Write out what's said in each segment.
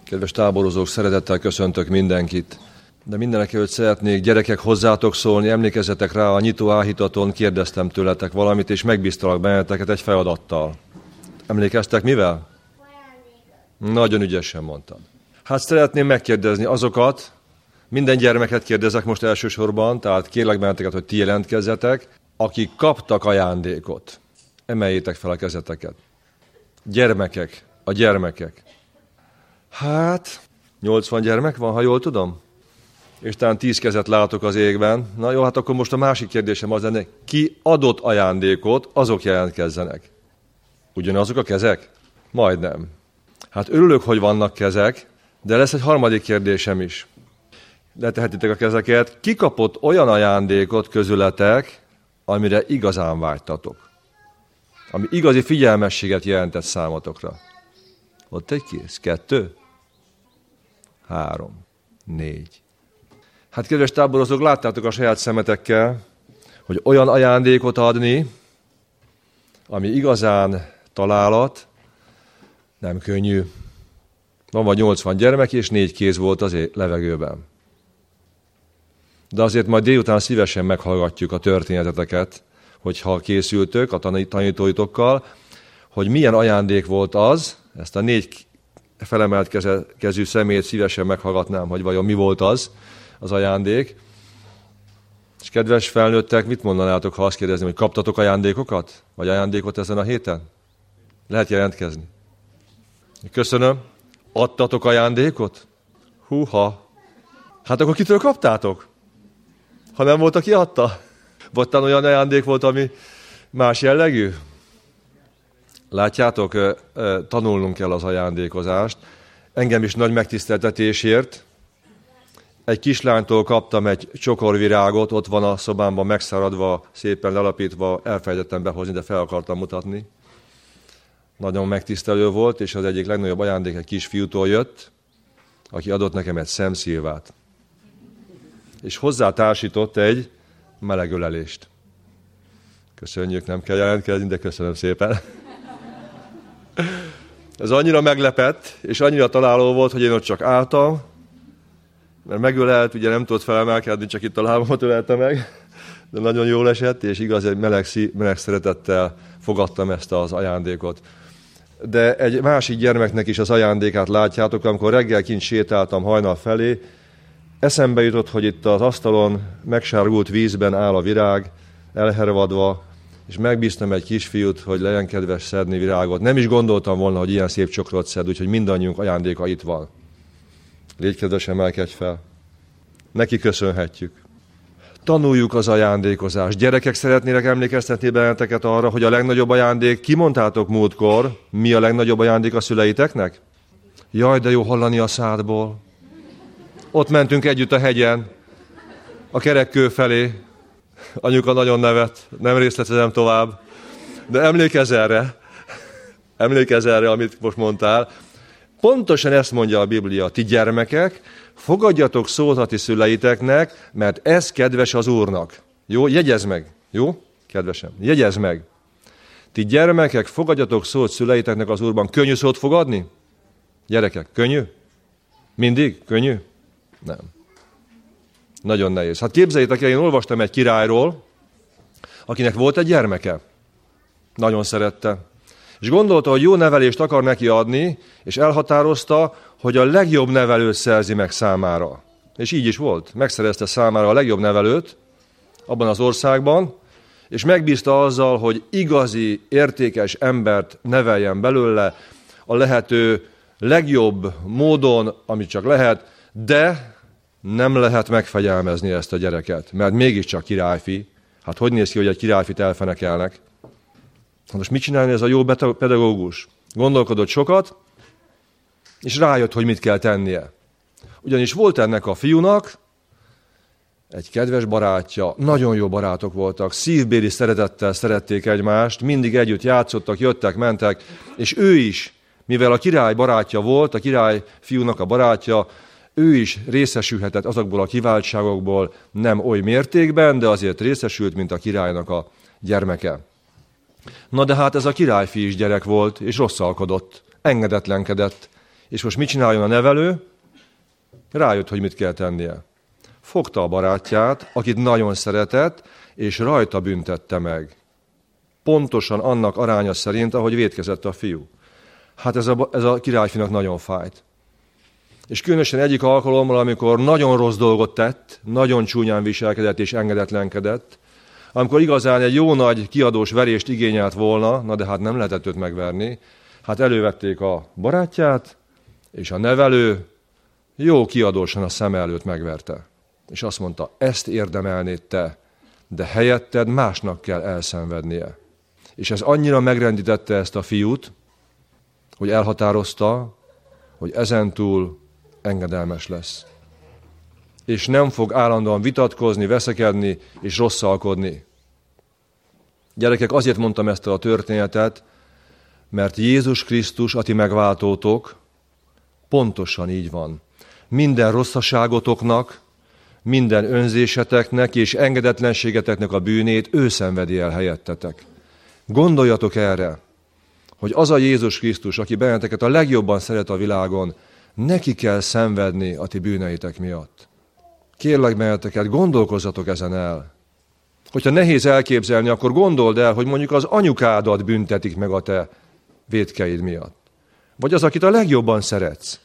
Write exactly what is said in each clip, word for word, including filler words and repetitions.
Kedves táborozók, szeretettel köszöntök mindenkit. De mindenekelőtt szeretnék, gyerekek, hozzátok szólni, emlékezzetek rá, a nyitó áhítaton kérdeztem tőletek valamit, és megbíztalak benneteket egy feladattal. Emlékeztek mivel? Nagyon ügyesen mondtam. Hát szeretném megkérdezni azokat, minden gyermeket kérdezek most elsősorban, tehát kérlek benneteket, hogy ti jelentkezzetek, akik kaptak ajándékot. Emeljétek fel a kezeteket. Gyermekek, a gyermekek. Hát, nyolcvan gyermek van, ha jól tudom? És talán tíz kezet látok az égben. Na jó, hát akkor most a másik kérdésem az lenne, ki adott ajándékot, azok jelentkezzenek. Ugyanazok a kezek? Majdnem. Hát örülök, hogy vannak kezek, de lesz egy harmadik kérdésem is. Letehetitek a kezeket. Ki kapott olyan ajándékot közületek, amire igazán vágytatok? Ami igazi figyelmességet jelentett számotokra. Ott egy kész. Kettő? Három. Négy. Hát kedves táborozók, láttátok a saját szemetekkel, hogy olyan ajándékot adni, ami igazán találat, nem könnyű. Van vagy nyolcvan gyermek, és négy kéz volt az levegőben. De azért majd délután szívesen meghallgatjuk a történeteteket, hogyha készültök a tanítóitokkal, hogy milyen ajándék volt az, ezt a négy felemelt kezű szemét szívesen meghallgatnám, hogy vajon mi volt az, az ajándék. És kedves felnőttek, mit mondanátok, ha azt kérdezném, hogy kaptatok ajándékokat? Vagy ajándékot ezen a héten? Lehet jelentkezni. Köszönöm. Adtatok ajándékot? Húha. Hát akkor kitől kaptátok? Ha nem volt, aki adta? Vagy talán olyan ajándék volt, ami más jellegű? Látjátok, tanulnunk kell az ajándékozást. Engem is nagy megtiszteltetésért. Egy kislánytól kaptam egy csokorvirágot, ott van a szobámban megszáradva, szépen lelapítva, elfelejtettem behozni, de fel akartam mutatni. Nagyon megtisztelő volt, és az egyik legnagyobb ajándék egy kisfiútól jött, aki adott nekem egy szemszilvát. És hozzá társított egy melegölelést. Köszönjük, nem kell jelentkezni, de köszönöm szépen. Ez annyira meglepett, és annyira találó volt, hogy én ott csak álltam, mert megölelt, ugye nem tudott felemelkedni, csak itt a lábamat ölelte meg, de nagyon jól esett, és igaz, egy meleg, szí- meleg szeretettel fogadtam ezt az ajándékot. De egy másik gyermeknek is az ajándékát látjátok, amikor reggel kint sétáltam hajnal felé, eszembe jutott, hogy itt az asztalon megsárgult vízben áll a virág, elhervadva, és megbíztam egy kisfiút, hogy legyen kedves szedni virágot. Nem is gondoltam volna, hogy ilyen szép csokrot szed, úgyhogy mindannyiunk ajándéka itt van. Légy kedves, emelkedj fel. Neki köszönhetjük. Tanuljuk az ajándékozást. Gyerekek, szeretnének emlékeztetni benneteket arra, hogy a legnagyobb ajándék, kimondtátok múltkor, mi a legnagyobb ajándék a szüleiteknek? Jaj, de jó hallani a szádból. Ott mentünk együtt a hegyen, a Kerekkő felé. Anyuka nagyon nevet, nem részletezem tovább. De emlékezz erre, emlékezz erre, amit most mondtál. Pontosan ezt mondja a Biblia, ti gyermekek, fogadjatok szót a ti szüleiteknek, mert ez kedves az Úrnak. Jó, jegyezd meg, jó? Kedvesem, jegyezd meg. Ti gyermekek, fogadjatok szót szüleiteknek az Úrban. Könnyű szót fogadni? Gyerekek, könnyű? Mindig? Könnyű? Nem. Nagyon nehéz. Hát képzeljétek el, én olvastam egy királyról, akinek volt egy gyermeke. Nagyon szerette. És gondolta, hogy jó nevelést akar neki adni, és elhatározta, hogy a legjobb nevelőt szerzi meg számára. És így is volt. Megszerezte számára a legjobb nevelőt abban az országban, és megbízta azzal, hogy igazi, értékes embert neveljen belőle a lehető legjobb módon, amit csak lehet, de nem lehet megfegyelmezni ezt a gyereket, mert mégiscsak királyfi. Hát hogy néz ki, hogy egy királyfit elfenekelnek? Most mit csinálni ez a jó pedagógus? Gondolkodott sokat, és rájött, hogy mit kell tennie. Ugyanis volt ennek a fiúnak egy kedves barátja, nagyon jó barátok voltak, szívbéli szeretettel szerették egymást, mindig együtt játszottak, jöttek, mentek, és ő is, mivel a király barátja volt, a király fiúnak a barátja, ő is részesülhetett azokból a kiváltságokból, nem oly mértékben, de azért részesült, mint a királynak a gyermeke. Na de hát ez a királyfi is gyerek volt, és rosszalkodott, engedetlenkedett, És most mit csináljon a nevelő? Rájött, hogy mit kell tennie. Fogta a barátját, akit nagyon szeretett, és rajta büntette meg. Pontosan annak aránya szerint, ahogy vétkezett a fiú. Hát ez a, ez a királyfinak nagyon fájt. És különösen egyik alkalommal, amikor nagyon rossz dolgot tett, nagyon csúnyán viselkedett és engedetlenkedett, amikor igazán egy jó nagy kiadós verést igényelt volna, na de hát nem lehetett őt megverni, hát elővették a barátját, és a nevelő jó kiadósan a szem előtt megverte. És azt mondta, ezt érdemelnéd te, de helyetted másnak kell elszenvednie. És ez annyira megrendítette ezt a fiút, hogy elhatározta, hogy ezentúl engedelmes lesz. És nem fog állandóan vitatkozni, veszekedni és rosszalkodni. Gyerekek, azért mondtam ezt a történetet, mert Jézus Krisztus, a ti megváltótok, pontosan így van. Minden rosszaságotoknak, minden önzéseteknek és engedetlenségeteknek a bűnét ő szenvedi el helyettetek. Gondoljatok erre, hogy az a Jézus Krisztus, aki benneteket a legjobban szeret a világon, neki kell szenvedni a ti bűneitek miatt. Kérlek benneteket, gondolkozzatok ezen el. Hogyha nehéz elképzelni, akkor gondold el, hogy mondjuk az anyukádat büntetik meg a te vétkeid miatt. Vagy az, akit a legjobban szeretsz.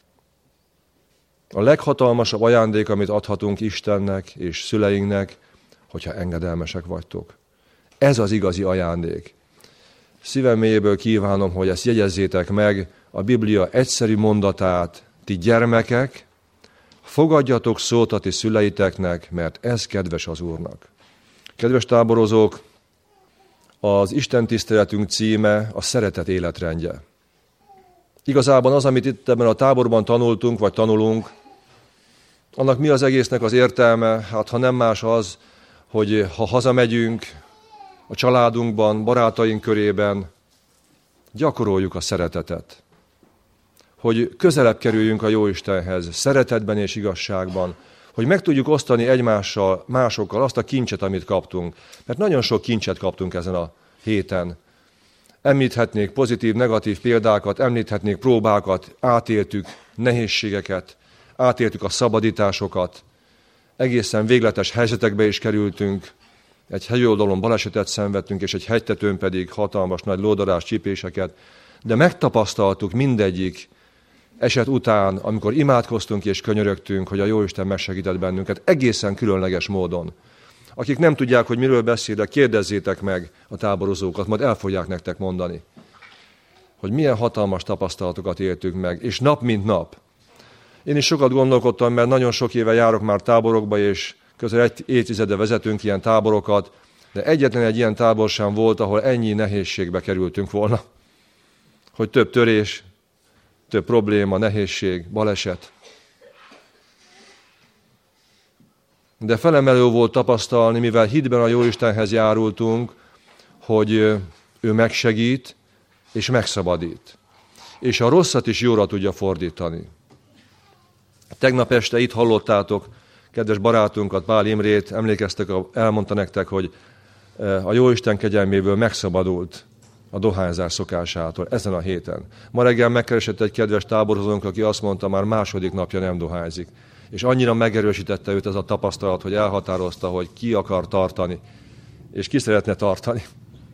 A leghatalmasabb ajándék, amit adhatunk Istennek és szüleinknek, hogyha engedelmesek vagytok. Ez az igazi ajándék. Szívem mélyéből kívánom, hogy ezt jegyezzétek meg, a Biblia egyszerű mondatát, ti gyermekek, fogadjatok szót a ti szüleiteknek, mert ez kedves az Úrnak. Kedves táborozók, az Isten tiszteletünk címe a szeretet életrendje. Igazából az, amit itt ebben a táborban tanultunk, vagy tanulunk, annak mi az egésznek az értelme? Hát ha nem más az, hogy ha hazamegyünk a családunkban, barátaink körében, gyakoroljuk a szeretetet. Hogy közelebb kerüljünk a Jóistenhez, szeretetben és igazságban, hogy meg tudjuk osztani egymással, másokkal azt a kincset, amit kaptunk. Mert nagyon sok kincset kaptunk ezen a héten. Említhetnék pozitív, negatív példákat, említhetnék próbákat, átéltük nehézségeket, átéltük a szabadításokat, egészen végletes helyzetekbe is kerültünk, egy hegyoldalon balesetet szenvedtünk, és egy hegytetőn pedig hatalmas nagy lódarás csípéseket, de megtapasztaltuk mindegyik eset után, amikor imádkoztunk és könyörögtünk, hogy a Jóisten megsegített bennünket egészen különleges módon. Akik nem tudják, hogy miről beszélek, kérdezzétek meg a táborozókat, majd el fogják nektek mondani, hogy milyen hatalmas tapasztalatokat éltünk meg, és nap mint nap. Én is sokat gondolkodtam, mert nagyon sok éve járok már táborokba, és közel egy évtizede vezetünk ilyen táborokat, de egyetlen egy ilyen tábor sem volt, ahol ennyi nehézségbe kerültünk volna. Hogy több törés, több probléma, nehézség, baleset. De felemelő volt tapasztalni, mivel hitben a Jóistenhez járultunk, hogy ő megsegít és megszabadít. És a rosszat is jóra tudja fordítani. Tegnap este itt hallottátok kedves barátunkat, Pál Imrét, emlékeztek, elmondta nektek, hogy a Jóisten kegyelméből megszabadult a dohányzás szokásától ezen a héten. Ma reggel megkeresett egy kedves táborozónk, aki azt mondta, már második napja nem dohányzik. És annyira megerősítette őt ez a tapasztalat, hogy elhatározta, hogy ki akar tartani, és ki szeretne tartani.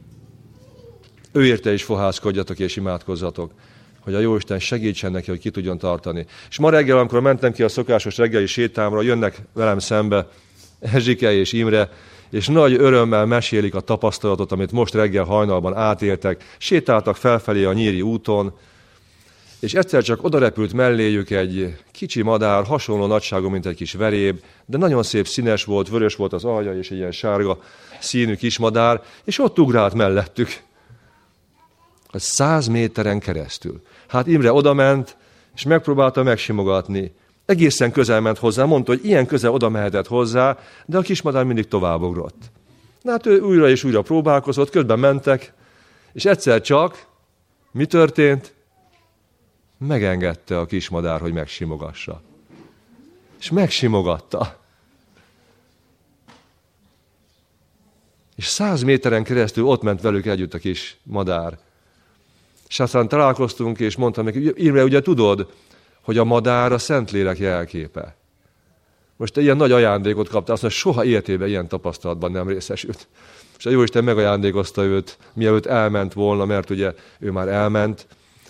Ő érte is fohászkodjatok és imádkozzatok, hogy a Jóisten segítsen neki, hogy ki tudjon tartani. És ma reggel, amikor mentem ki a szokásos reggeli sétámra, jönnek velem szembe Ezsike és Imre, és nagy örömmel mesélik a tapasztalatot, amit most reggel hajnalban átéltek. Sétáltak felfelé a Nyíri úton, és egyszer csak odarepült melléjük egy kicsi madár, hasonló nagyságú, mint egy kis veréb, de nagyon szép színes volt, vörös volt az alja, és egy ilyen sárga színű kismadár, és ott ugrált mellettük. Száz méteren keresztül. Hát Imre odament, és megpróbálta megsimogatni. Egészen közel ment hozzá, mondta, hogy ilyen közel oda mehetett hozzá, de a kismadár mindig továbbugrott. Na hát ő újra és újra próbálkozott, közben mentek, és egyszer csak mi történt? Megengedte a kismadár, hogy megsimogassa. És megsimogatta. És száz méteren keresztül ott ment velük együtt a kis madár. És aztán találkoztunk, és mondtam neki, Imre, ugye tudod, hogy a madár a Szentlélek jelképe. Most te ilyen nagy ajándékot kaptál, azt mondja, soha életében ilyen tapasztalatban nem részesült. És a Jóisten megajándékozta őt, mielőtt elment volna, mert ugye ő már elment,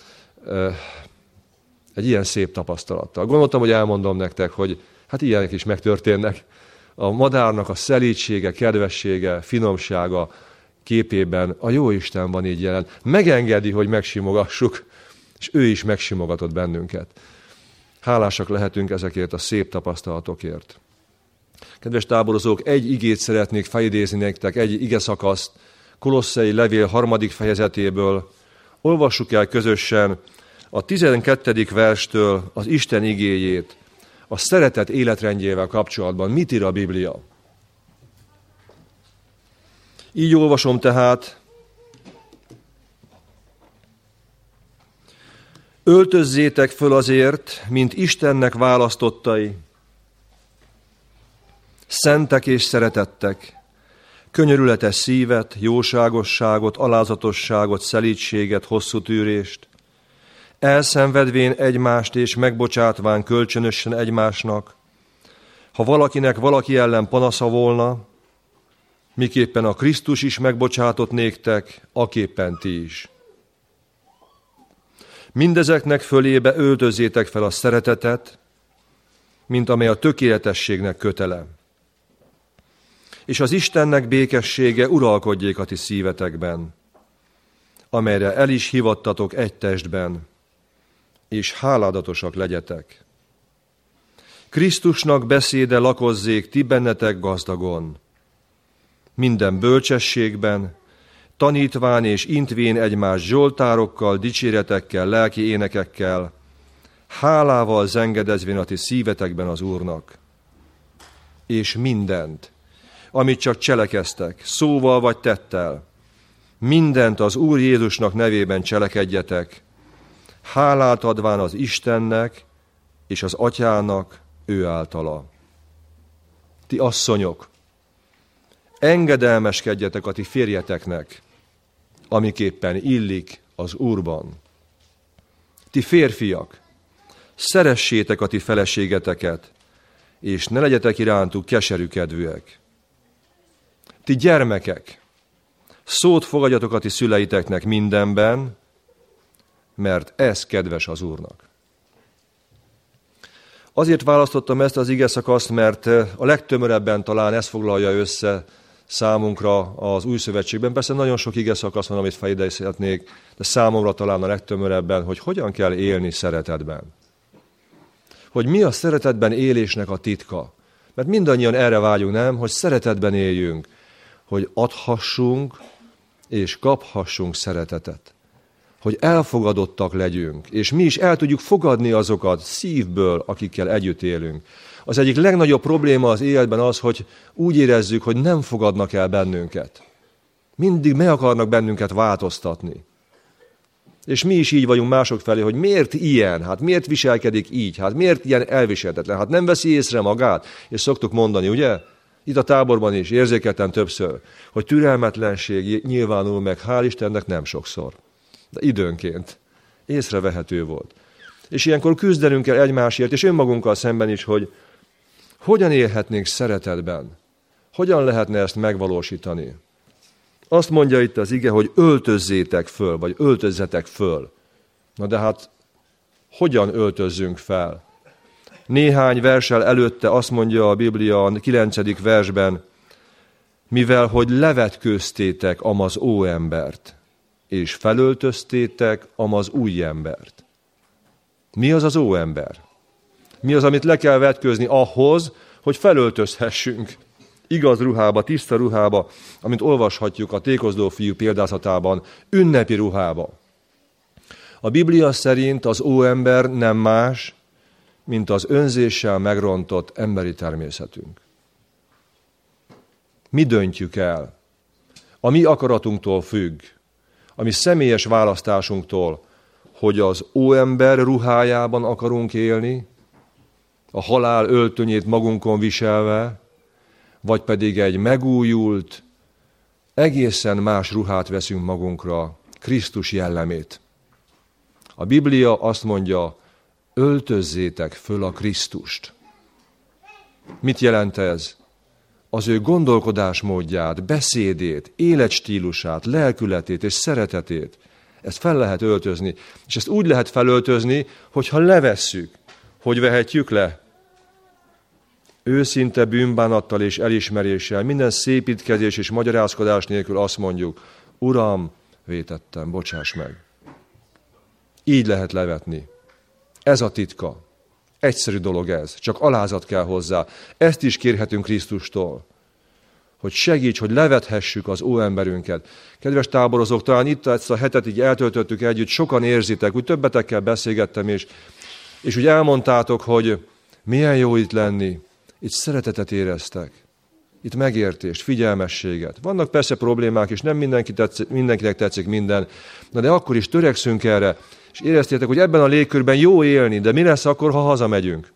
egy ilyen szép tapasztalattal. Gondoltam, hogy elmondom nektek, hogy hát ilyenek is megtörténnek. A madárnak a szelídsége, kedvessége, finomsága képében a Jóisten van így jelen. Megengedi, hogy megsimogassuk, és ő is megsimogatott bennünket. Hálásak lehetünk ezekért a szép tapasztalatokért. Kedves táborozók, egy igét szeretnék felidézni nektek, egy igeszakaszt, Kolosszai levél harmadik fejezetéből. Olvassuk el közösen a tizenkettedik verstől az Isten igéjét, a szeretet életrendjével kapcsolatban. Mit ír a Biblia? Így olvasom tehát: öltözzétek föl azért, mint Istennek választottai, szentek és szeretettek, könyörületes szívet, jóságosságot, alázatosságot, szelídséget, hosszú tűrést, elszenvedvén egymást és megbocsátván kölcsönösen egymásnak, ha valakinek valaki ellen panasza volna, miképpen a Krisztus is megbocsátott néktek, aképpen ti is. Mindezeknek fölébe öltözzétek fel a szeretetet, mint amely a tökéletességnek kötele. És az Istennek békessége uralkodjék a ti szívetekben, amelyre el is hivattatok egy testben, és háládatosak legyetek. Krisztusnak beszéde lakozzék ti bennetek gazdagon, minden bölcsességben, tanítván és intvén egymás zsoltárokkal, dicséretekkel, lelki énekekkel, hálával zengedezvén a ti szívetekben az Úrnak. És mindent, amit csak cselekeztek, szóval vagy tettel, mindent az Úr Jézusnak nevében cselekedjetek, hálát adván az Istennek és az Atyának ő általa. Ti asszonyok, engedelmeskedjetek a ti férjeteknek, amiképpen illik az Úrban. Ti férfiak, szeressétek a ti feleségeteket, és ne legyetek irántuk keserűkedvűek. Ti gyermekek, szót fogadjatok a ti szüleiteknek mindenben, mert ez kedves az Úrnak. Azért választottam ezt az igeszakaszt, mert a legtömörebben talán ez foglalja össze számunkra az Új Szövetségben. Persze nagyon sok igeszakasz van, amit felidézhetnék, de számomra talán a legtömörebben, hogy hogyan kell élni szeretetben. Hogy mi a szeretetben élésnek a titka. Mert mindannyian erre vágyunk, nem? Hogy szeretetben éljünk, hogy adhassunk és kaphassunk szeretetet. Hogy elfogadottak legyünk, és mi is el tudjuk fogadni azokat szívből, akikkel együtt élünk. Az egyik legnagyobb probléma az életben az, hogy úgy érezzük, hogy nem fogadnak el bennünket. Mindig meg akarnak bennünket változtatni. És mi is így vagyunk mások felé, hogy miért ilyen, hát miért viselkedik így, hát miért ilyen elviselhetetlen, hát nem veszi észre magát. És szoktuk mondani, ugye? Itt a táborban is érzékeltem többször, hogy türelmetlenség nyilvánul meg, hál' Istennek nem sokszor. De időnként észrevehető volt. És ilyenkor küzdenünk kell egymásért, és önmagunkkal szemben is, hogy hogyan élhetnénk szeretetben. Hogyan lehetne ezt megvalósítani? Azt mondja itt az ige, hogy öltözzétek föl, vagy öltözzetek föl. Na de hát, hogyan öltözzünk fel? Néhány verssel előtte azt mondja a Biblia a kilencedik versben, mivel hogy levetkőztétek amaz óembert, és felöltöztétek amaz új embert. Mi az az óember? Mi az, amit le kell vetkőzni ahhoz, hogy felöltözhessünk igaz ruhába, tiszta ruhába, amit olvashatjuk a tékozló fiú példázatában, ünnepi ruhába. A Biblia szerint az óember nem más, mint az önzéssel megrontott emberi természetünk. Mi döntjük el? A mi akaratunktól függ, a mi személyes választásunktól, hogy az óember ruhájában akarunk élni, a halál öltönyét magunkon viselve, vagy pedig egy megújult, egészen más ruhát veszünk magunkra, Krisztus jellemét. A Biblia azt mondja, öltözzétek föl a Krisztust. Mit jelent ez? Az ő gondolkodásmódját, beszédét, életstílusát, lelkületét és szeretetét. Ezt fel lehet öltözni. És ezt úgy lehet felöltözni, hogyha levesszük. Hogy vehetjük le? Őszinte bűnbánattal és elismeréssel, minden szépítkezés és magyarázkodás nélkül azt mondjuk, Uram, vétettem, bocsáss meg. Így lehet levetni. Ez a titka. Egyszerű dolog ez, csak alázat kell hozzá. Ezt is kérhetünk Krisztustól, hogy segíts, hogy levethessük az óemberünket. Kedves táborozók, talán itt ezt a hetet így eltöltöttük együtt, sokan érzitek, úgy többetekkel beszélgettem, és, és úgy elmondtátok, hogy milyen jó itt lenni. Itt szeretetet éreztek. Itt megértést, figyelmességet. Vannak persze problémák, és nem mindenki tetszik, mindenkinek tetszik minden, na de akkor is törekszünk erre, és éreztétek, hogy ebben a légkörben jó élni, de mi lesz akkor, ha hazamegyünk?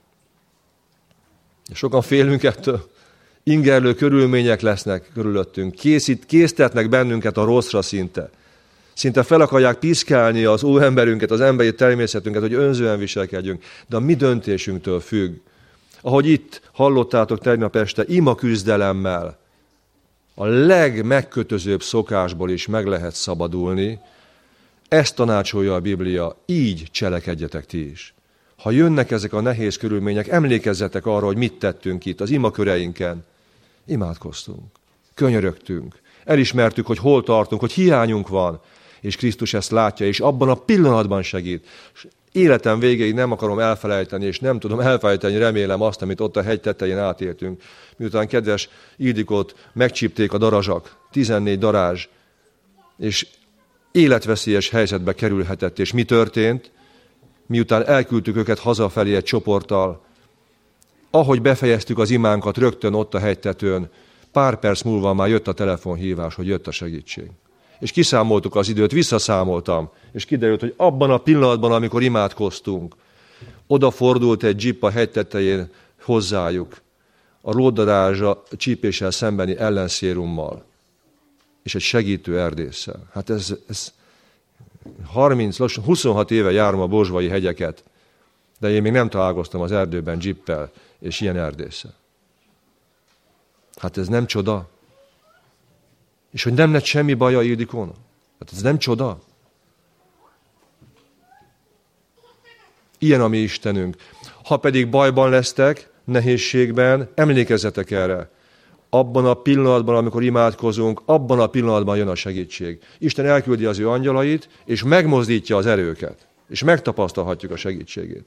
Sokan félünk ettől. Ingerlő körülmények lesznek körülöttünk. Készít, késztetnek bennünket a rosszra szinte. Szinte fel akarják piszkálni az óemberünket, az emberi természetünket, hogy önzően viselkedjünk. De a mi döntésünktől függ. Ahogy itt hallottátok tegnap este, ima küzdelemmel a legmegkötözőbb szokásból is meg lehet szabadulni. Ezt tanácsolja a Biblia, így cselekedjetek ti is. Ha jönnek ezek a nehéz körülmények, emlékezzetek arra, hogy mit tettünk itt az imaköreinken. Imádkoztunk, könyörögtünk, elismertük, hogy hol tartunk, hogy hiányunk van, és Krisztus ezt látja, és abban a pillanatban segít. Életem végéig nem akarom elfelejteni, és nem tudom elfelejteni, remélem azt, amit ott a hegy tetején átéltünk. Miután kedves Ildikót megcsípték a darazsak, tizennégy darázs, és életveszélyes helyzetbe kerülhetett. És mi történt? Miután elküldtük őket hazafelé egy csoporttal, ahogy befejeztük az imánkat, rögtön ott a hegytetőn, pár perc múlva már jött a telefonhívás, hogy jött a segítség. És kiszámoltuk az időt, visszaszámoltam, és kiderült, hogy abban a pillanatban, amikor imádkoztunk, odafordult egy dzsip a hegy tetején hozzájuk, a lódarázsa csípéssel szembeni ellenszérummal, és egy segítő erdésszel. Hát ez, ez harminc, lassan huszonhat éve járom a bozsvai hegyeket, de én még nem találkoztam az erdőben dzsippel és ilyen erdésszel. Hát ez nem csoda? És hogy nem lett semmi baja Ildikónak? Hát ez nem csoda? Ilyen a mi Istenünk. Ha pedig bajban lesztek, nehézségben, emlékezzetek erre. Abban a pillanatban, amikor imádkozunk, abban a pillanatban jön a segítség. Isten elküldi az ő angyalait, és megmozdítja az erőket. És megtapasztalhatjuk a segítségét.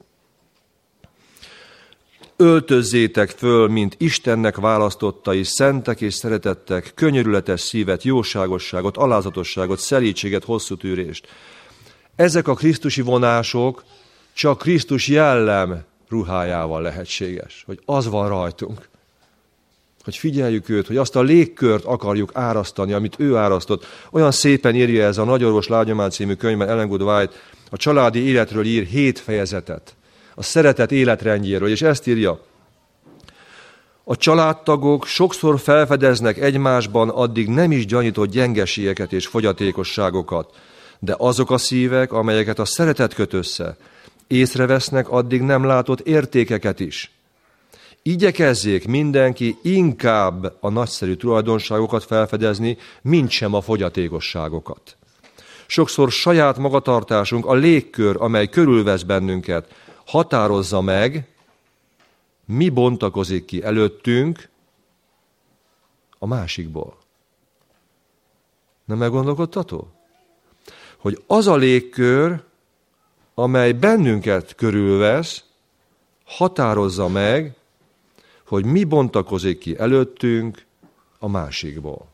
Öltözzétek föl, mint Istennek választottai, szentek és szeretettek, könyörületes szívet, jóságosságot, alázatosságot, szelídséget, hosszú tűrést. Ezek a krisztusi vonások csak Krisztus jellem ruhájával lehetséges, hogy az van rajtunk. Hogy figyeljük őt, hogy azt a légkört akarjuk árasztani, amit ő árasztott. Olyan szépen írja ez a Nagyorvos Lágyomány című könyvben Ellen Good White, a családi életről ír hét fejezetet. A szeretet életrendjéről, és ezt írja. A családtagok sokszor felfedeznek egymásban addig nem is gyanított gyengeségeket és fogyatékosságokat, de azok a szívek, amelyeket a szeretet köt össze, észrevesznek addig nem látott értékeket is. Igyekezzék mindenki inkább a nagyszerű tulajdonságokat felfedezni, mint sem a fogyatékosságokat. Sokszor saját magatartásunk, a légkör, amely körülvesz bennünket, határozza meg, mi bontakozik ki előttünk a másikból. Nem meggondolkodtató? Hogy az a légkör, amely bennünket körülvesz, határozza meg, hogy mi bontakozik ki előttünk a másikból.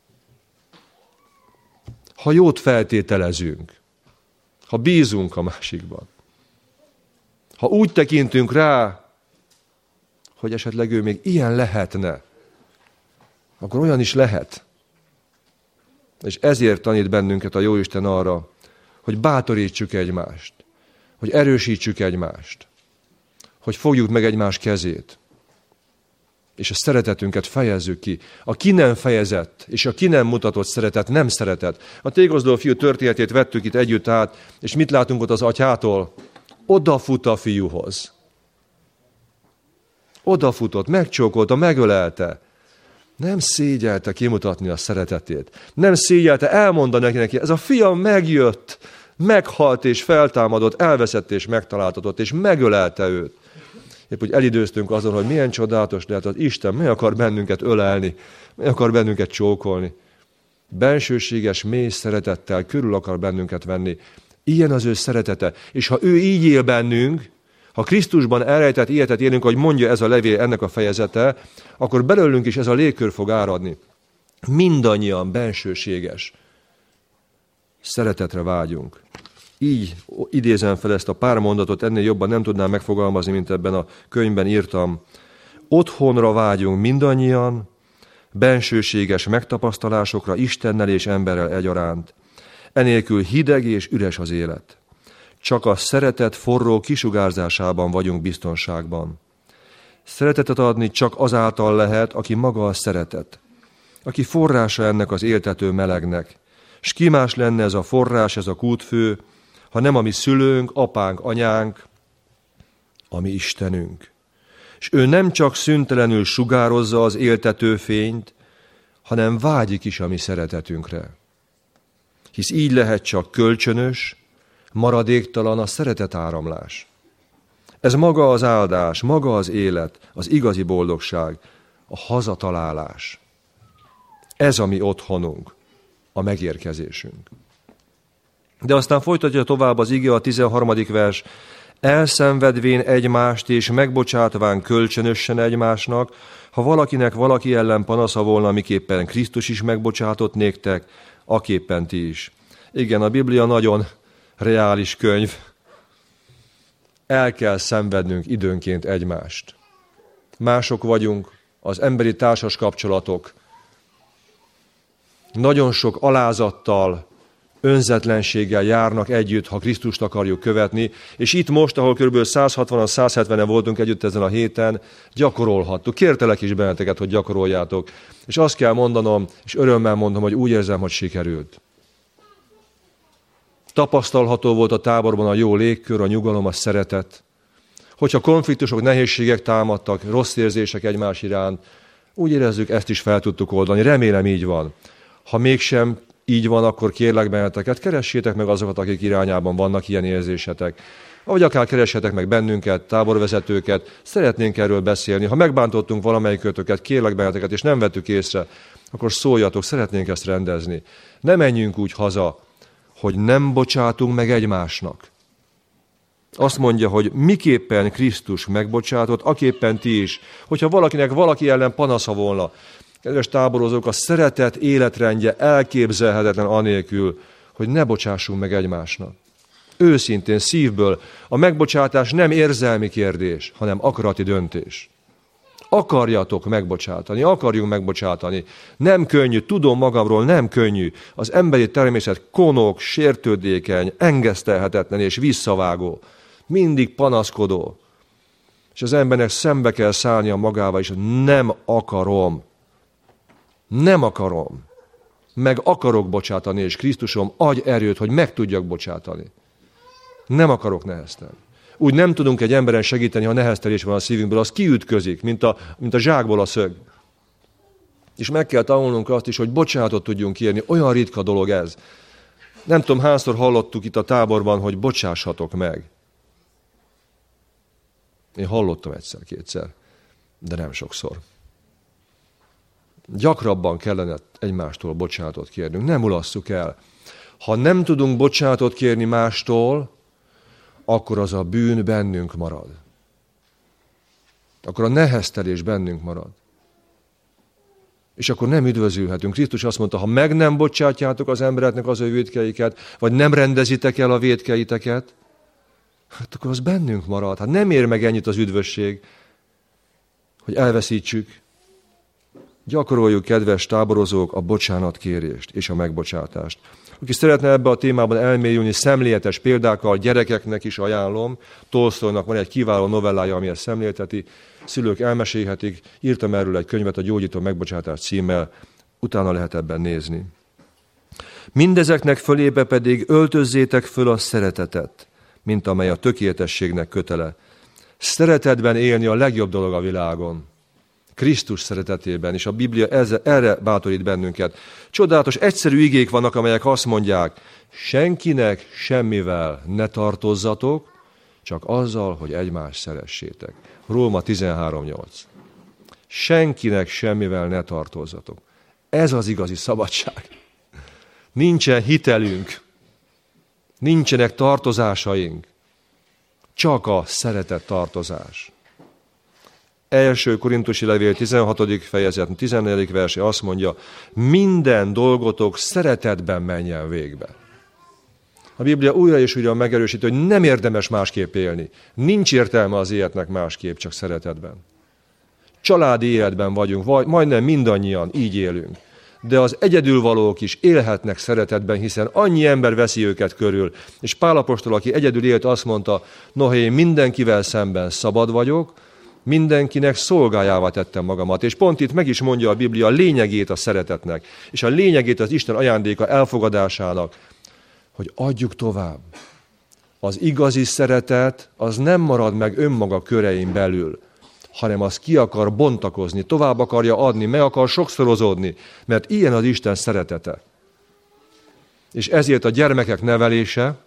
Ha jót feltételezünk, ha bízunk a másikban, ha úgy tekintünk rá, hogy esetleg ő még ilyen lehetne, akkor olyan is lehet. És ezért tanít bennünket a Jóisten arra, hogy bátorítsuk egymást, hogy erősítsük egymást, hogy fogjuk meg egymás kezét, és a szeretetünket fejezzük ki. A ki nem fejezett, és a ki nem mutatott szeretet nem szeretet. A tékozló fiú történetét vettük itt együtt át, és mit látunk ott az atyától? odafut a fiúhoz. Odafutott, megcsókolta, megölelte. Nem szégyelte kimutatni a szeretetét. Nem szégyelte elmondani neki, ez a fiam megjött, meghalt és feltámadott, elveszett és megtaláltatott, és megölelte őt. Épp úgy elidőztünk azon, hogy milyen csodálatos lehet az Isten, meg akar bennünket ölelni, meg akar bennünket csókolni. Bensőséges, mély szeretettel körül akar bennünket venni. Ilyen az ő szeretete. És ha ő így él bennünk, ha Krisztusban elrejtett életet élünk, ahogy mondja ez a levél, ennek a fejezete, akkor belőlünk is ez a légkör fog áradni. Mindannyian bensőséges szeretetre vágyunk. Így idézem fel ezt a pár mondatot, ennél jobban nem tudnám megfogalmazni, mint ebben a könyvben írtam. Otthonra vágyunk mindannyian, bensőséges megtapasztalásokra Istennel és emberrel egyaránt. Enélkül hideg és üres az élet. Csak a szeretet forró kisugárzásában vagyunk biztonságban. Szeretetet adni csak azáltal lehet, aki maga a szeretet, aki forrása ennek az éltető melegnek. S ki más lenne ez a forrás, ez a kútfő, ha nem a mi szülőnk, apánk, anyánk, a mi Istenünk. És ő nem csak szüntelenül sugározza az éltető fényt, hanem vágyik is a mi szeretetünkre. Hisz így lehet csak kölcsönös, maradéktalan a szeretetáramlás. Ez maga az áldás, maga az élet, az igazi boldogság, a hazatalálás. Ez a mi otthonunk, a megérkezésünk. De aztán folytatja tovább az ige, a tizenharmadik vers, elszenvedvén egymást és megbocsátván kölcsönösen egymásnak, ha valakinek valaki ellen panasza volna, miképpen Krisztus is megbocsátott néktek, aképpen ti is. Igen, a Biblia nagyon reális könyv. El kell szenvednünk időnként egymást. Mások vagyunk, az emberi társas kapcsolatok nagyon sok alázattal, önzetlenséggel járnak együtt, ha Krisztust akarjuk követni, és itt most, ahol kb. száz hatvanan, száz hetvenen voltunk együtt ezen a héten, gyakorolhattuk. Kértelek is benneteket, hogy gyakoroljátok. És azt kell mondanom, és örömmel mondom, hogy úgy érzem, hogy sikerült. Tapasztalható volt a táborban a jó légkör, a nyugalom, a szeretet. Hogyha konfliktusok, nehézségek támadtak, rossz érzések egymás iránt, úgy érezzük, ezt is fel tudtuk oldani. Remélem így van. Ha mégsem így van, akkor kérlek benneteket, keressétek meg azokat, akik irányában vannak ilyen érzésetek. Vagy akár keressetek meg bennünket, táborvezetőket, szeretnénk erről beszélni. Ha megbántottunk valamelyikőtöket, kérlek benneteket, és nem vettük észre, akkor szóljatok, szeretnénk ezt rendezni. Ne menjünk úgy haza, hogy nem bocsátunk meg egymásnak. Azt mondja, hogy miképpen Krisztus megbocsátott, aképpen ti is. Hogyha valakinek valaki ellen panasza volna, kedves táborozók, a szeretet életrendje elképzelhetetlen anélkül, hogy ne bocsássunk meg egymásnak. Őszintén, szívből. A megbocsátás nem érzelmi kérdés, hanem akarati döntés. Akarjatok megbocsátani, akarjunk megbocsátani. Nem könnyű, tudom magamról, nem könnyű. Az emberi természet konok, sértődékeny, engesztelhetetlen és visszavágó. Mindig panaszkodó. És az embernek szembe kell szállnia magával, és nem akarom. Nem akarom. Meg akarok bocsátani, és Krisztusom, adj erőt, hogy meg tudjak bocsátani. Nem akarok neheztelni. Úgy nem tudunk egy emberen segíteni, ha neheztelés van a szívünkből, az kiütközik, mint a, mint a zsákból a szög. És meg kell tanulnunk azt is, hogy bocsánatot tudjunk kérni. Olyan ritka dolog ez. Nem tudom, hányszor hallottuk itt a táborban, hogy bocsássatok meg. Én hallottam egyszer-kétszer, de nem sokszor. Gyakrabban kellene egymástól bocsánatot kérnünk. Nem mulasszuk el. Ha nem tudunk bocsánatot kérni mástól, akkor az a bűn bennünk marad. Akkor a neheztelés bennünk marad. És akkor nem üdvözülhetünk. Krisztus azt mondta, ha meg nem bocsátjátok az embereknek az ő vétkeiket, vagy nem rendezitek el a vétkeiteket, hát akkor az bennünk marad. Hát nem ér meg ennyit az üdvösség, hogy elveszítsük. Gyakoroljuk, kedves táborozók, a bocsánatkérést és a megbocsátást. Aki szeretne ebbe a témában elmélyülni, szemléletes példákkal, gyerekeknek is ajánlom. Tolsztojnak van egy kiváló novellája, ami ezt szemlélteti. Szülők elmesélhetik. Írtam erről egy könyvet, a Gyógyító megbocsátás címmel. Utána lehet ebben nézni. Mindezeknek fölébe pedig öltözzétek föl a szeretetet, mint amely a tökéletességnek kötele. Szeretetben élni a legjobb dolog a világon. Krisztus szeretetében, és a Biblia ezzel, erre bátorít bennünket. Csodálatos, egyszerű igék vannak, amelyek azt mondják, senkinek semmivel ne tartozzatok, csak azzal, hogy egymást szeressétek. Róma tizenhárom nyolc. Senkinek semmivel ne tartozzatok. Ez az igazi szabadság. Nincsen hitelünk, nincsenek tartozásaink, csak a szeretet tartozás. Első Korintusi levél tizenhatodik fejezet, tizennegyedik verse azt mondja, minden dolgotok szeretetben menjen végbe. A Biblia újra és újra megerősít, hogy nem érdemes másképp élni. Nincs értelme az életnek másképp, csak szeretetben. Családi életben vagyunk, vagy majdnem mindannyian így élünk. De az egyedülvalók is élhetnek szeretetben, hiszen annyi ember veszi őket körül. És Pál apostol, aki egyedül élt, azt mondta, noha én mindenkivel szemben szabad vagyok, mindenkinek szolgájává tettem magamat. És pont itt meg is mondja a Biblia a lényegét a szeretetnek, és a lényegét az Isten ajándéka elfogadásának, hogy adjuk tovább. Az igazi szeretet az nem marad meg önmaga körein belül, hanem az ki akar bontakozni, tovább akarja adni, meg akar sokszorozódni, mert ilyen az Isten szeretete. És ezért a gyermekek nevelése,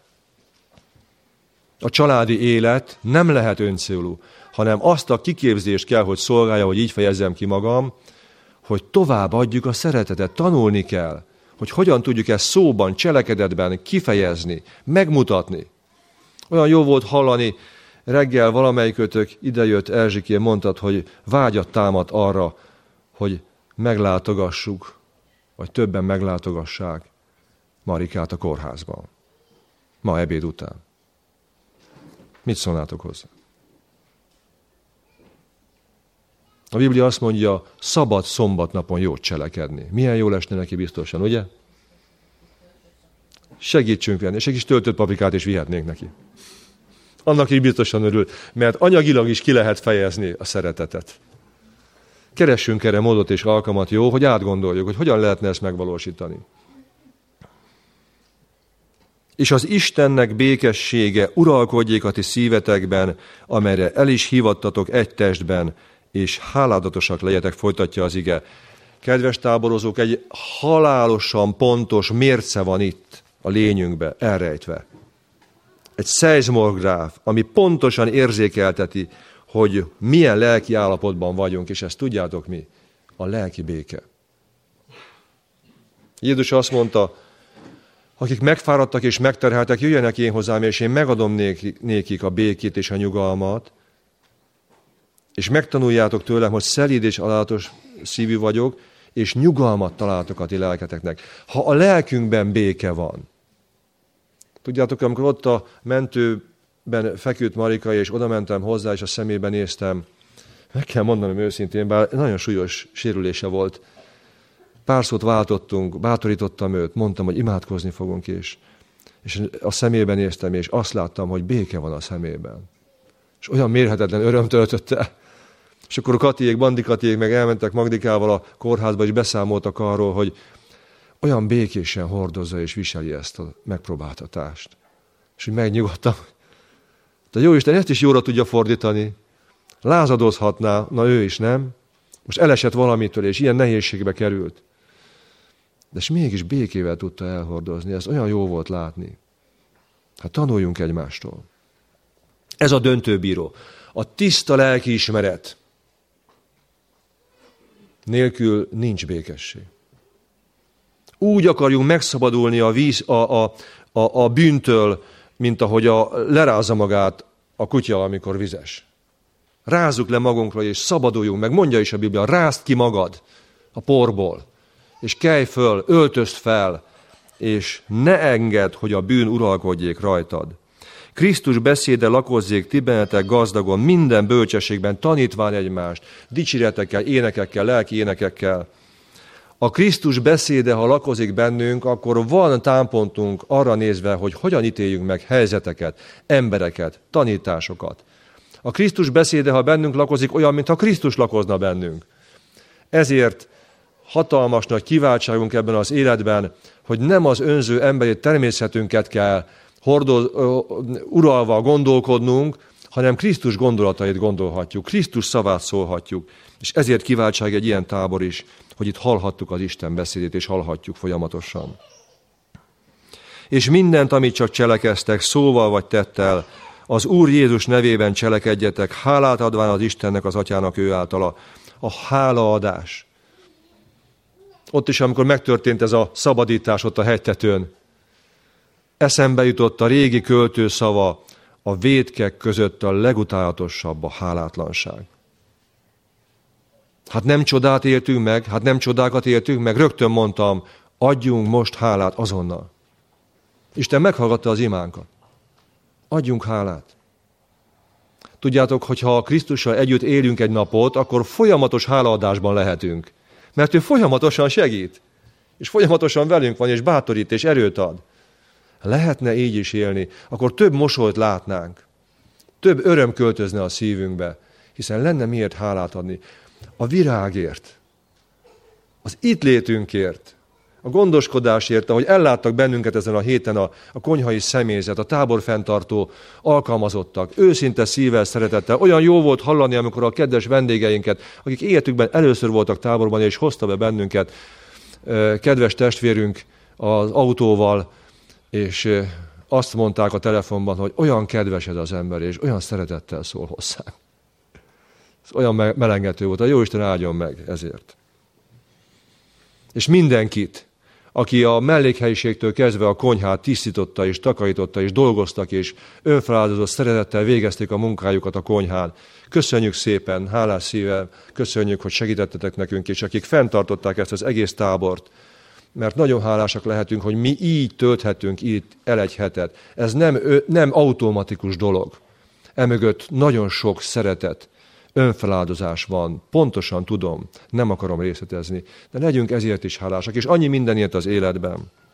a családi élet nem lehet öncélú, hanem azt a kiképzést kell, hogy szolgálja, hogy így fejezzem ki magam, hogy tovább adjuk a szeretetet, tanulni kell, hogy hogyan tudjuk ezt szóban, cselekedetben kifejezni, megmutatni. Olyan jó volt hallani, reggel valamelyikötök idejött Erzsikén, mondtad, hogy vágyat támad arra, hogy meglátogassuk, vagy többen meglátogassák Marikát a kórházban. Ma ebéd után. Mit szólnátok hozzá? A Biblia azt mondja, szabad szombatnapon jót cselekedni. Milyen jól esne neki biztosan, ugye? Segítsünk venni, és egy kis töltött paprikát is vihetnénk neki. Annak is biztosan örül, mert anyagilag is ki lehet fejezni a szeretetet. Keressünk erre módot és alkalmat, jó, hogy átgondoljuk, hogy hogyan lehetne ezt megvalósítani. És az Istennek békessége uralkodjék a ti szívetekben, amelyre el is hívattatok egy testben, és háládatosak legyetek, folytatja az ige. Kedves táborozók, egy halálosan pontos mérce van itt a lényünkbe, elrejtve. Egy szeizmográf, ami pontosan érzékelteti, hogy milyen lelki állapotban vagyunk, és ezt tudjátok mi? A lelki béke. Jézus azt mondta, akik megfáradtak és megterheltek, jöjjenek én hozzám, és én megadom nékik a békét és a nyugalmat, és megtanuljátok tőlem, hogy szelíd és alázatos szívű vagyok, és nyugalmat találtok a ti lelketeknek. Ha a lelkünkben béke van. Tudjátok, amikor ott a mentőben feküdt Marika, és oda mentem hozzá, és a szemébe néztem, meg kell mondanom őszintén, bár nagyon súlyos sérülése volt. Pár szót váltottunk, bátorítottam őt, mondtam, hogy imádkozni fogunk, és, és a szemébe néztem, és azt láttam, hogy béke van a szemében. És olyan mérhetetlen öröm töltötte. És akkor a Katiék, Bandi Katiék meg elmentek Magdikával a kórházba, és beszámoltak arról, hogy olyan békésen hordozza és viseli ezt a megpróbáltatást. És úgy megnyugodtam. De Jóisten ezt is jóra tudja fordítani. Lázadozhatná, na ő is nem. Most elesett valamitől, és ilyen nehézségbe került. De és mégis békével tudta elhordozni. Ez olyan jó volt látni. Hát tanuljunk egymástól. Ez a döntőbíró. A tiszta lelkiismeret nélkül nincs békesség. Úgy akarjunk megszabadulni a, víz, a, a, a, a bűntől, mint ahogy a, lerázza magát a kutya, amikor vizes. Rázzuk le magunkra, és szabaduljunk meg. Mondja is a Biblia, rázd ki magad a porból, és kelj föl, öltözd fel, és ne engedd, hogy a bűn uralkodjék rajtad. Krisztus beszéde lakozzék ti bennetek gazdagon, minden bölcsességben tanítván egymást, dicséretekkel, énekekkel, lelki énekekkel. A Krisztus beszéde, ha lakozik bennünk, akkor van támpontunk arra nézve, hogy hogyan ítéljünk meg helyzeteket, embereket, tanításokat. A Krisztus beszéde, ha bennünk lakozik, olyan, mintha Krisztus lakozna bennünk. Ezért hatalmas nagy kiváltságunk ebben az életben, hogy nem az önző emberi természetünket kell hordoz, uralva gondolkodnunk, hanem Krisztus gondolatait gondolhatjuk, Krisztus szavát szólhatjuk. És ezért kiváltság egy ilyen tábor is, hogy itt hallhattuk az Isten beszédét, és hallhatjuk folyamatosan. És mindent, amit csak cselekeztek, szóval vagy tettel, az Úr Jézus nevében cselekedjetek, hálát adván az Istennek, az Atyának ő általa. A hálaadás. Ott is, amikor megtörtént ez a szabadítás ott a hegytetőn, eszembe jutott a régi költő szava, a vétkek között a legutálatosabb a hálátlanság. Hát nem csodát éltünk meg, hát nem csodákat éltünk meg, rögtön mondtam, adjunk most hálát azonnal. Isten meghallgatta az imánkat. Adjunk hálát. Tudjátok, hogy ha Krisztussal együtt élünk egy napot, akkor folyamatos hálaadásban lehetünk. Mert ő folyamatosan segít, és folyamatosan velünk van, és bátorít, és erőt ad. Lehetne így is élni, akkor több mosolyt látnánk. Több öröm költözne a szívünkbe, hiszen lenne miért hálát adni. A virágért, az itt létünkért, a gondoskodásért, ahogy elláttak bennünket ezen a héten a, a konyhai személyzet, a táborfenntartó alkalmazottak, őszinte szívvel, szeretettel. Olyan jó volt hallani, amikor a kedves vendégeinket, akik életükben először voltak táborban, és hozta be bennünket kedves testvérünk az autóval, és azt mondták a telefonban, hogy olyan kedves ez az ember, és olyan szeretettel szól hozzánk. Ez olyan melengető volt, a Jóisten áldjon meg ezért. És mindenkit, aki a mellékhelyiségtől kezdve a konyhát tisztította és takarította, és dolgoztak, és önfeláldozott szeretettel végezték a munkájukat a konyhán. Köszönjük szépen, hálás szívvel, köszönjük, hogy segítettetek nekünk, és akik fenntartották ezt az egész tábort, mert nagyon hálásak lehetünk, hogy mi így tölthetünk itt el egy hetet. Ez nem, nem automatikus dolog. Emögött nagyon sok szeretet, önfeláldozás van, pontosan tudom, nem akarom részletezni, de legyünk ezért is hálásak, és annyi mindenért az életben.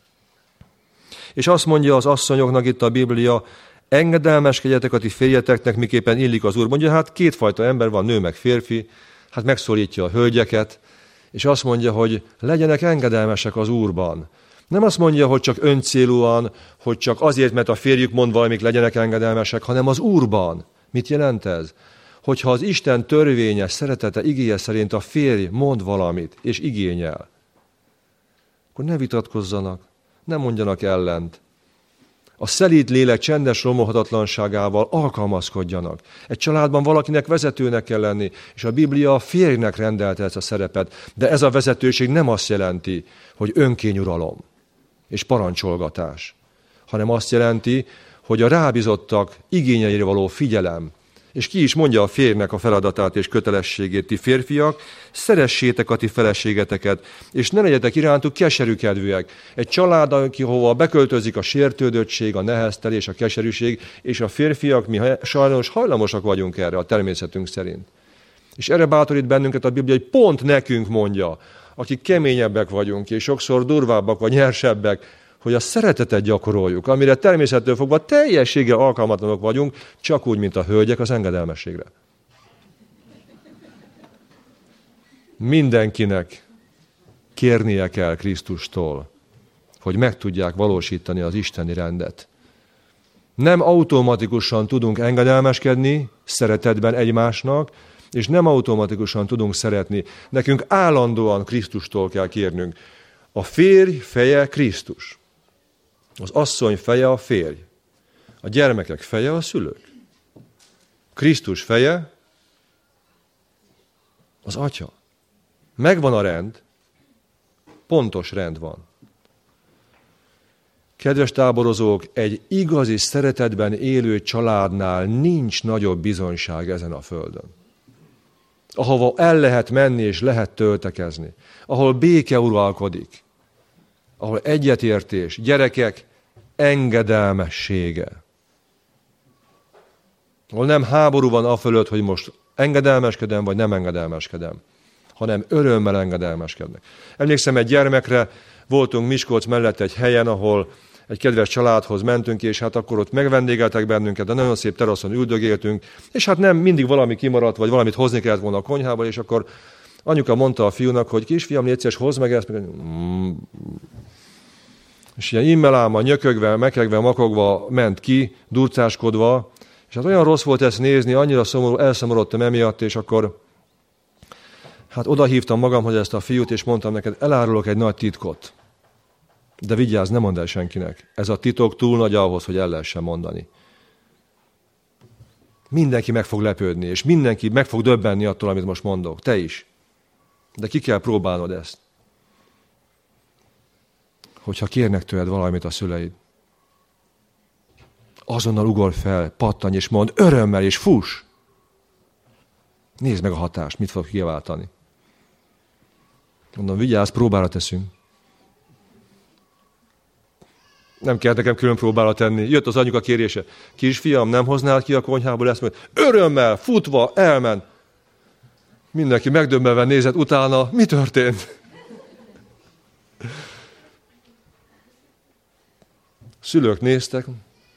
És azt mondja az asszonyoknak itt a Biblia, engedelmeskedjetek a ti férjeteknek, miképpen illik az Úr. Mondja, hát kétfajta ember van, nő meg férfi, hát megszólítja a hölgyeket, és azt mondja, hogy legyenek engedelmesek az Úrban. Nem azt mondja, hogy csak öncélúan, hogy csak azért, mert a férjük mond valamik, legyenek engedelmesek, hanem az Úrban. Mit jelent ez? Hogyha az Isten törvényes szeretete, igéje szerint a férj mond valamit, és igényel, akkor ne vitatkozzanak, ne mondjanak ellent. A szelíd lélek csendes romolhatatlanságával alkalmazkodjanak. Egy családban valakinek vezetőnek kell lenni, és a Biblia a férjnek rendelte ezt a szerepet, de ez a vezetőség nem azt jelenti, hogy önkényuralom és parancsolgatás, hanem azt jelenti, hogy a rábízottak igényeire való figyelem, és ki is mondja a férjnek a feladatát és kötelességét, ti férfiak, szeressétek a ti feleségeteket, és ne legyetek irántuk keserűkedvűek. Egy család, ahova beköltözik a sértődöttség, a neheztelés, a keserűség, és a férfiak, mi sajnos hajlamosak vagyunk erre a természetünk szerint. És erre bátorít bennünket a Biblia, hogy pont nekünk mondja, akik keményebbek vagyunk, és sokszor durvábbak vagy nyersebbek, hogy a szeretetet gyakoroljuk, amire természettől fogva teljességgel alkalmatlanok vagyunk, csak úgy, mint a hölgyek az engedelmességre. Mindenkinek kérnie kell Krisztustól, hogy meg tudják valósítani az isteni rendet. Nem automatikusan tudunk engedelmeskedni szeretetben egymásnak, és nem automatikusan tudunk szeretni. Nekünk állandóan Krisztustól kell kérnünk. A férj feje Krisztus. Az asszony feje a férj. A gyermekek feje a szülők. Krisztus feje az atya. Megvan a rend, pontos rend van. Kedves táborozók, egy igazi szeretetben élő családnál nincs nagyobb bizonyság ezen a földön. Ahova el lehet menni és lehet töltekezni. Ahol béke uralkodik. Ahol egyetértés, gyerekek engedelmessége. Ahol nem háború van afölött, hogy most engedelmeskedem, vagy nem engedelmeskedem, hanem örömmel engedelmeskednek. Emlékszem, egy gyermekre voltunk Miskolc mellett egy helyen, ahol egy kedves családhoz mentünk, és hát akkor ott megvendégeltek bennünket, de nagyon szép teraszon üldögéltünk, és hát nem mindig valami kimaradt, vagy valamit hozni kellett volna a konyhába, és akkor anyuka mondta a fiúnak, hogy kisfiam, légy szíves, hozd meg ezt. És ilyen immelámmal, nyökögve, mekegve, makogva ment ki, durcáskodva, és hát olyan rossz volt ezt nézni, annyira szomorú, elszomorodtam emiatt, és akkor hát odahívtam magamhoz ezt a fiút, és mondtam neked, elárulok egy nagy titkot. De vigyázz, ne mondd el senkinek. Ez a titok túl nagy ahhoz, hogy el lehessen mondani. Mindenki meg fog lepődni, és mindenki meg fog döbbenni attól, amit most mondok. Te is. De ki kell próbálnod ezt. Hogyha kérnek tőled valamit a szüleid, azonnal ugorj fel, pattanj és mondd örömmel, és fuss. Nézd meg a hatást, mit fog kiváltani. Mondom, vigyázz, próbára teszünk. Nem kell nekem külön próbára tenni. Jött az anyuka kérése. Kisfiam, nem hoznál ki a konyhából ezt? Mondja, örömmel, futva, elment. Mindenki megdöbbenve nézett utána. Mi történt? Szülők néztek.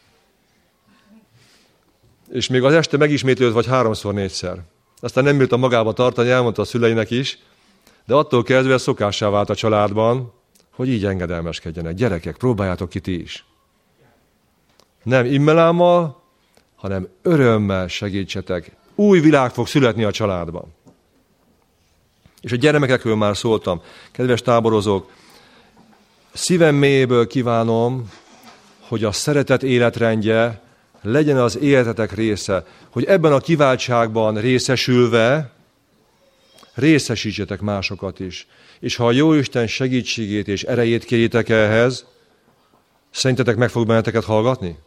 És még az este megismétlődött vagy háromszor, négyszer. Aztán nem bírta magába tartani, elmondta a szüleinek is, de attól kezdve szokássá vált a családban, hogy így engedelmeskedjenek. Gyerekek, próbáljátok ki ti is. Nem immelámmal, hanem örömmel segítsetek. Új világ fog születni a családban. És a gyermekekről már szóltam. Kedves táborozók, szívem mélyéből kívánom, hogy a szeretet életrendje legyen az életetek része, hogy ebben a kiváltságban részesülve részesítsetek másokat is. És ha a Jóisten segítségét és erejét kérjétek ehhez, szerintetek meg fog benneteket hallgatni?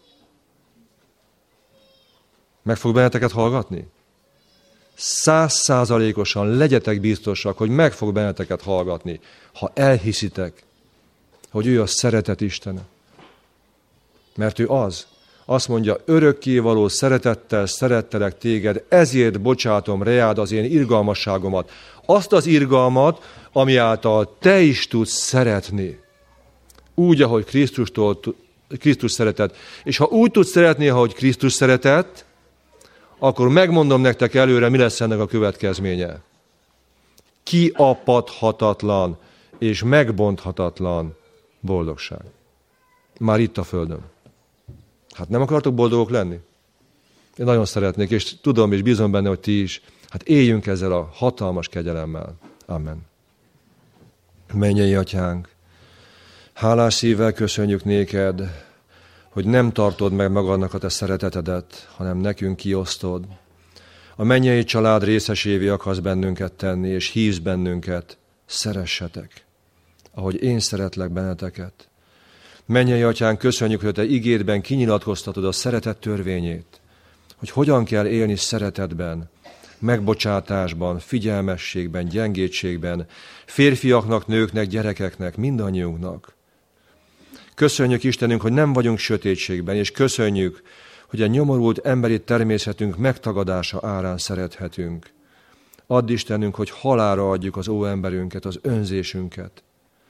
Meg fog benneteket hallgatni? Százszázalékosan legyetek biztosak, hogy meg fog benneteket hallgatni, ha elhiszitek, hogy ő a szeretet Istene. Mert ő az. Azt mondja, örökkévaló szeretettel szerettelek téged, ezért bocsátom reád az én irgalmasságomat. Azt az irgalmat, ami által te is tudsz szeretni. Úgy, ahogy Krisztustól, Krisztus szeretett. És ha úgy tudsz szeretni, ahogy Krisztus szeretett, akkor megmondom nektek előre, mi lesz ennek a következménye. Kiapadhatatlan és megbonthatatlan boldogság. Már itt a földön. Hát nem akartok boldogok lenni? Én nagyon szeretnék, és tudom és bízom benne, hogy ti is. Hát éljünk ezzel a hatalmas kegyelemmel. Amen. Mennyei Atyánk, hálás szívvel köszönjük néked, hogy nem tartod meg magadnak a te szeretetedet, hanem nekünk kiosztod. A mennyei család részesévé akarsz bennünket tenni, és hívsz bennünket, szeressetek, ahogy én szeretlek benneteket. Mennyei Atyánk, köszönjük, hogy a te igédben kinyilatkoztatod a szeretet törvényét, hogy hogyan kell élni szeretetben, megbocsátásban, figyelmességben, gyengétségben, férfiaknak, nőknek, gyerekeknek, mindannyiunknak. Köszönjük, Istenünk, hogy nem vagyunk sötétségben, és köszönjük, hogy a nyomorult emberi természetünk megtagadása árán szerethetünk. Add, Istenünk, hogy halálra adjuk az óemberünket, az önzésünket,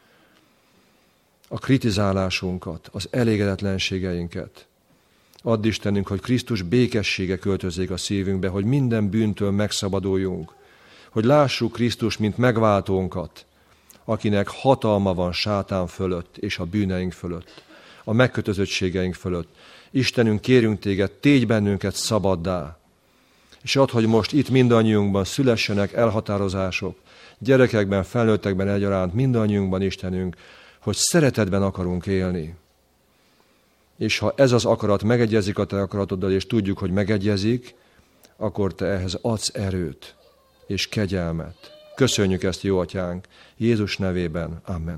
a kritizálásunkat, az elégedetlenségeinket. Add, Istenünk, hogy Krisztus békessége költözzék a szívünkbe, hogy minden bűntől megszabaduljunk, hogy lássuk Krisztus, mint megváltónkat, akinek hatalma van sátán fölött és a bűneink fölött, a megkötözöttségeink fölött. Istenünk, kérünk téged, tégy bennünket szabaddá, és add, hogy most itt mindannyiunkban szülessenek elhatározások, gyerekekben, felnőttekben egyaránt, mindannyiunkban, Istenünk, hogy szeretetben akarunk élni. És ha ez az akarat megegyezik a te akaratoddal, és tudjuk, hogy megegyezik, akkor te ehhez adsz erőt és kegyelmet. Köszönjük ezt, jó Atyánk, Jézus nevében. Amen.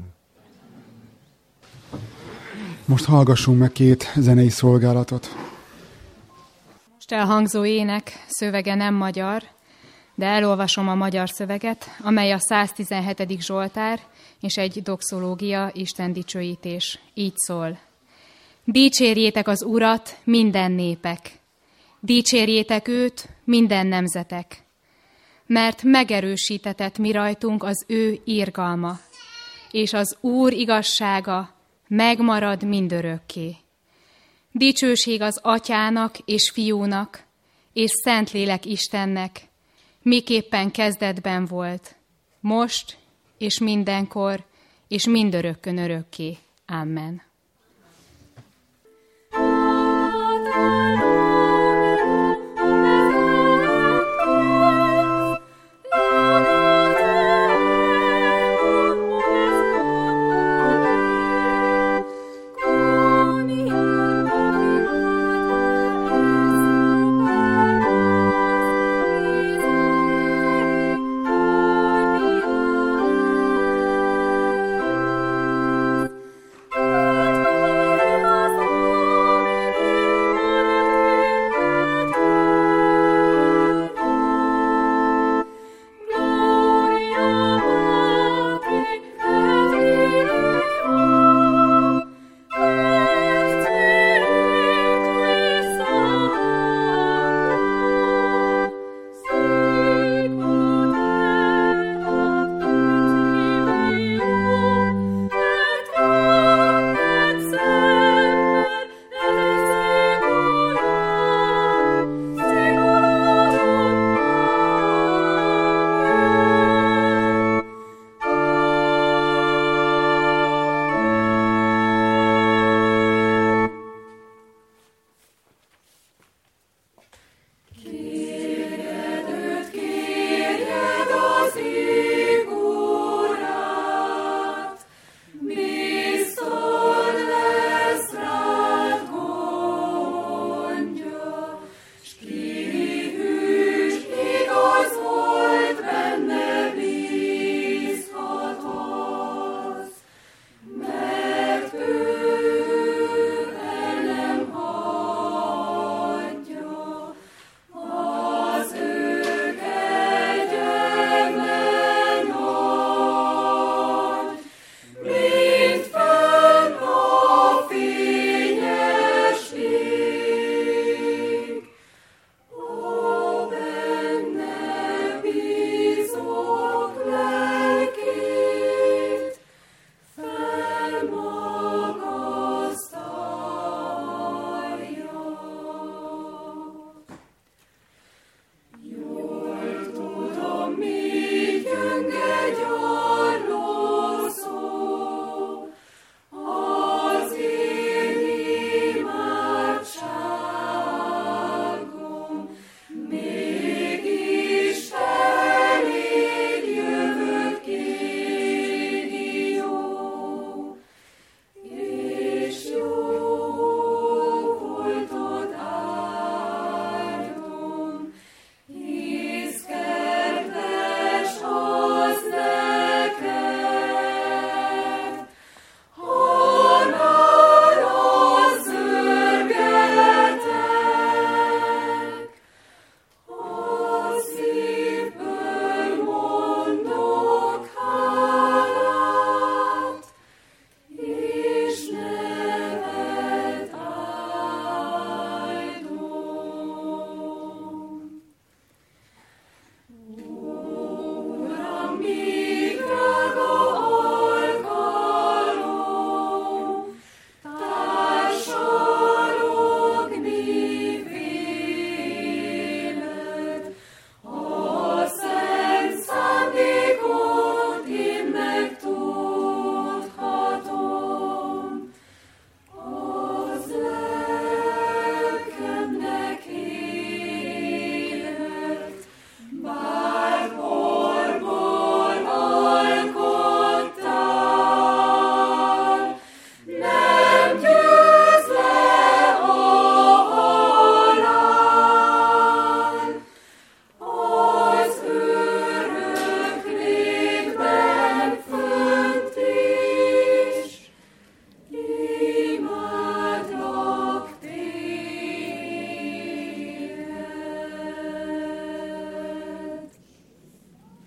Most hallgassunk meg két zenei szolgálatot. Most elhangzó ének szövege nem magyar, de elolvasom a magyar szöveget, amely a száztizenhetedik Zsoltár és egy doxológia, Isten dicsőítés. Így szól. Dicsérjétek az Urat, minden népek! Dicsérjétek őt, minden nemzetek! Mert megerősítetett mi rajtunk az ő irgalma, és az Úr igazsága megmarad mindörökké. Dicsőség az Atyának és Fiúnak, és Szentlélek Istennek, miképpen kezdetben volt, most és mindenkor, és mindörökkön örökké. Amen.